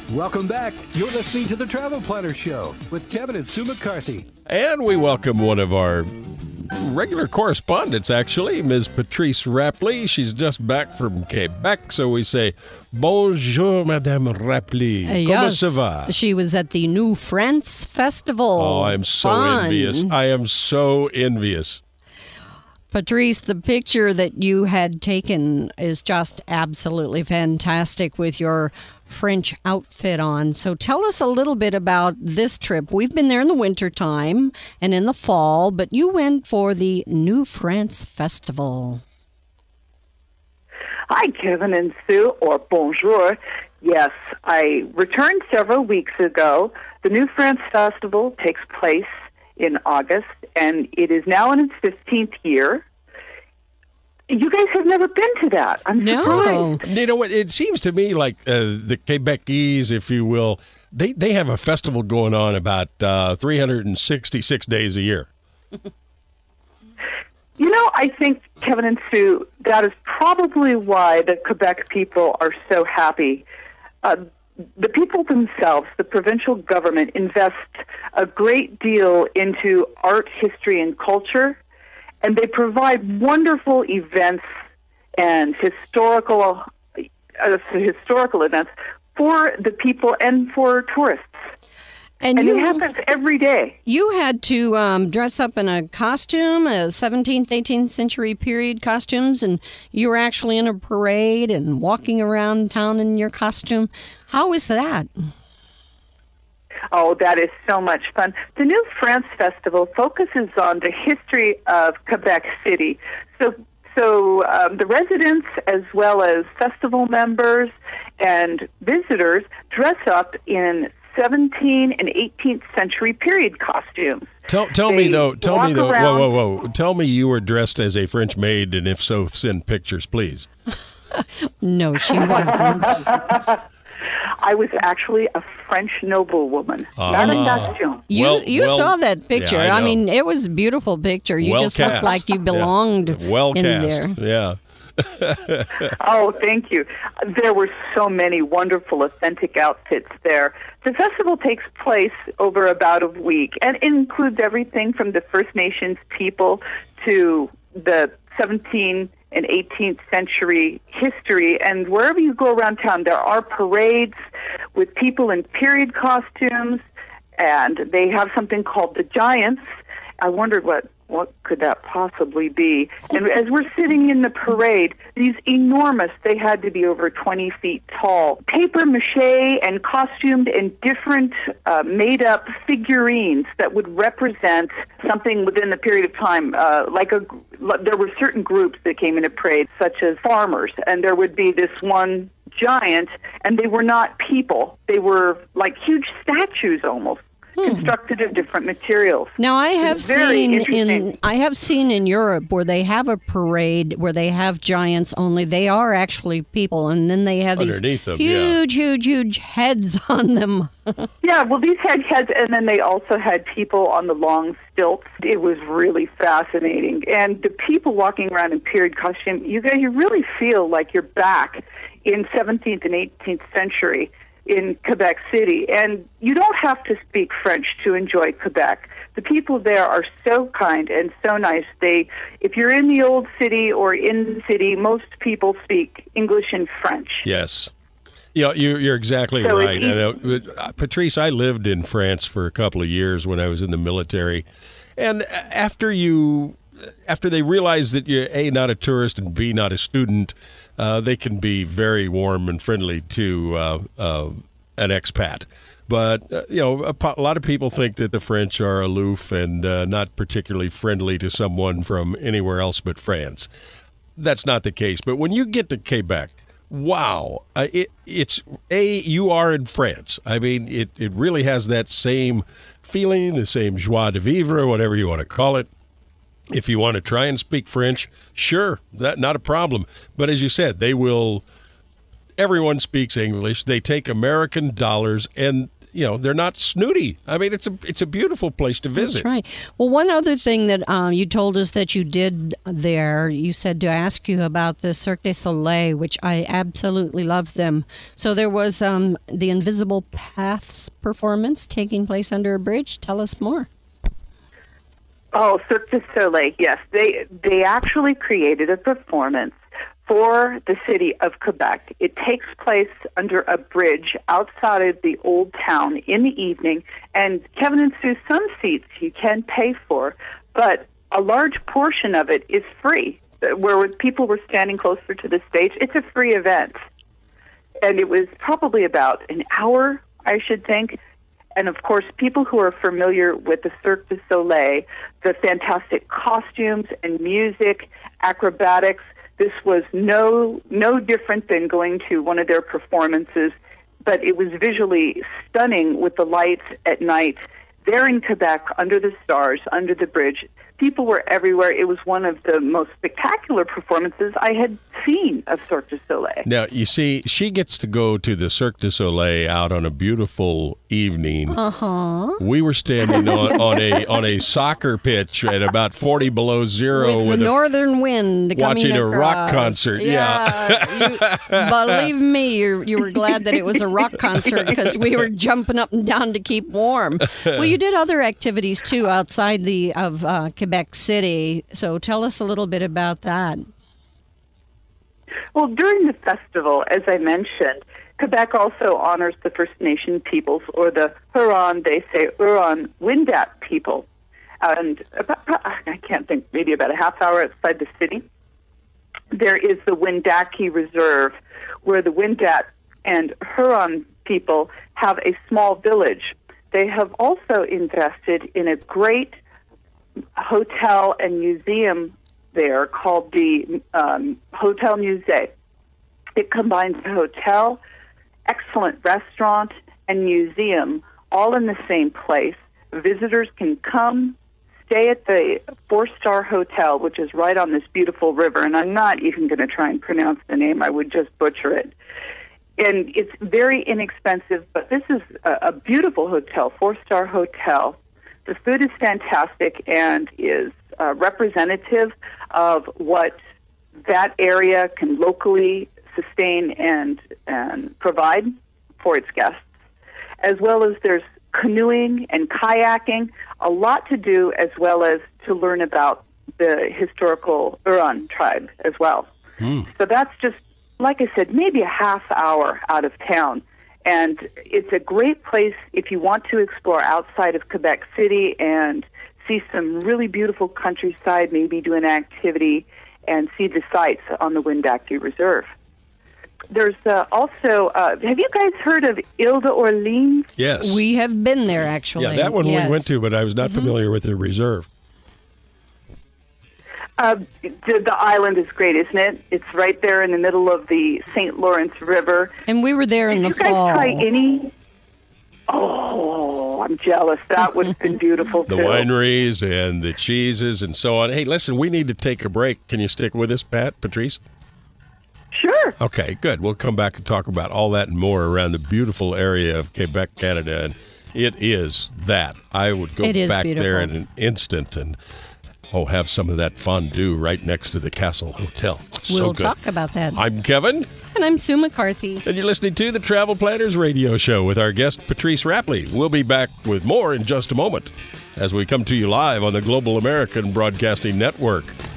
Welcome back. You're listening to the Travel Planner Show with Kevin and Sue McCarthy. And we welcome one of our regular correspondents, actually, Ms. Patrice Rapley. She's just back from Quebec, so we say, bonjour, Madame Rapley. Comment ça va? She was at the New France Festival. Oh, I'm so envious. I am so envious. Patrice, the picture that you had taken is just absolutely fantastic with your French outfit on. So tell us a little bit about this trip. We've been there in the wintertime and in the fall, but you went for the New France Festival. Hi, Kevin and Sue, or bonjour. Yes, I returned several weeks ago. The New France Festival takes place in August, and it is now in its 15th year. You guys have never been to that. I'm surprised. You know what? It seems to me like the Quebecese, if you will, they have a festival going on about 366 days a year. You know, I think, Kevin and Sue, that is probably why the Quebec people are so happy. The people themselves, the provincial government, invest a great deal into art, history, and culture, and they provide wonderful events and historical events for the people and for tourists. And it happens every day. You had to dress up in a costume, a 17th, 18th century period costumes, and you were actually in a parade and walking around town in your costume. How is that? Oh, that is so much fun. The New France Festival focuses on the history of Quebec City. So the residents, as well as festival members and visitors, dress up in 17th and 18th century period costumes. Tell me though. Whoa. Tell me you were dressed as a French maid, and if so, send pictures, please. No, she wasn't. I was actually a French noblewoman, not a costume. You saw that picture. Yeah, I mean, it was a beautiful picture. You just looked like you belonged in there. Yeah. Oh, thank you. There were so many wonderful, authentic outfits there. The festival takes place over about a week, and it includes everything from the First Nations people to the 17th and 18th century history. And wherever you go around town, there are parades with people in period costumes, and they have something called the Giants. I wondered what could that possibly be. And as we're sitting in the parade, these enormous, they had to be over 20 feet tall, paper mache and costumed in different made-up figurines that would represent something within the period of time. There were certain groups that came in a parade, such as farmers, and there would be this one giant, and they were not people. They were like huge statues almost. Constructed of different materials. Now, I have seen in Europe where they have a parade where they have giants, only they are actually people, and then they have these huge heads on them. Yeah, well, these had heads, and then they also had people on the long stilts. It was really fascinating. And the people walking around in period costume, you really feel like you're back in 17th and 18th century in Quebec City. And you don't have to speak French to enjoy Quebec. The people there are so kind and so nice. If you're in the old city or in the city, most people speak English and French. Yes. Yeah, you're exactly right. Patrice, I lived in France for a couple of years when I was in the military. And after they realize that you're A, not a tourist, and B, not a student, they can be very warm and friendly to an expat. But, a lot of people think that the French are aloof and not particularly friendly to someone from anywhere else but France. That's not the case. But when you get to Quebec, wow, you are in France. I mean, it really has that same feeling, the same joie de vivre, whatever you want to call it. If you want to try and speak French, sure, not a problem. But as you said, everyone speaks English. They take American dollars, and they're not snooty. I mean, it's a beautiful place to visit. That's right. Well, one other thing that you told us that you did there, you said to ask you about the Cirque du Soleil, which I absolutely love them. So there was the Invisible Paths performance taking place under a bridge. Tell us more. Oh, Cirque du Soleil, yes. They actually created a performance for the city of Quebec. It takes place under a bridge outside of the old town in the evening, and Kevin and Sue, some seats you can pay for, but a large portion of it is free. Where people were standing closer to the stage, it's a free event. And it was probably about an hour, I should think. And, of course, people who are familiar with the Cirque du Soleil, the fantastic costumes and music, acrobatics, this was no different than going to one of their performances, but it was visually stunning with the lights at night. There in Quebec, under the stars, under the bridge, people were everywhere. It was one of the most spectacular performances I had seen of Cirque du Soleil. Now, you see, she gets to go to the Cirque du Soleil out on a beautiful evening. Uh-huh. We were standing on a soccer pitch at about 40 below zero with the northern wind watching coming a rock concert. Yeah. Believe me, you were glad that it was a rock concert because we were jumping up and down to keep warm. Well, you did other activities too outside of Quebec City. So tell us a little bit about that. Well, during the festival, as I mentioned, Quebec also honors the First Nation peoples, or the Huron, they say Huron-Wendat people. And I can't think, maybe about a half hour outside the city, there is the Wendake Reserve, where the Wendat and Huron people have a small village. They have also invested in a great hotel and museum there called the Hotel Musée. It combines the hotel, excellent restaurant, and museum all in the same place. Visitors can come, stay at the 4-star hotel, which is right on this beautiful river, and I'm not even going to try and pronounce the name. I would just butcher it. And it's very inexpensive, but this is a beautiful hotel, 4-star hotel. The food is fantastic and is representative of what that area can locally sustain and provide for its guests, as well as there's canoeing and kayaking, a lot to do, as well as to learn about the historical Huron tribe as well. So that's just, like I said, maybe a half hour out of town. And it's a great place if you want to explore outside of Quebec City and see some really beautiful countryside, maybe do an activity and see the sights on the Wendake Reserve. There's also, have you guys heard of Ile d'Orléans? Yes. We have been there, actually. Yeah, that one we went to, but I was not familiar with the reserve. The island is great, isn't it? It's right there in the middle of the St. Lawrence River. And we were there in the fall. Did you guys try any? Oh, I'm jealous. That would have been beautiful, too. The wineries and the cheeses and so on. Hey, listen, we need to take a break. Can you stick with us, Patrice? Sure. Okay, good. We'll come back and talk about all that and more around the beautiful area of Quebec, Canada. And it is that. I would go back there in an instant and have some of that fondue right next to the Castle Hotel. We'll talk about that. I'm Kevin. And I'm Sue McCarthy. And you're listening to the Travel Planners Radio Show with our guest, Patrice Rapley. We'll be back with more in just a moment as we come to you live on the Global American Broadcasting Network.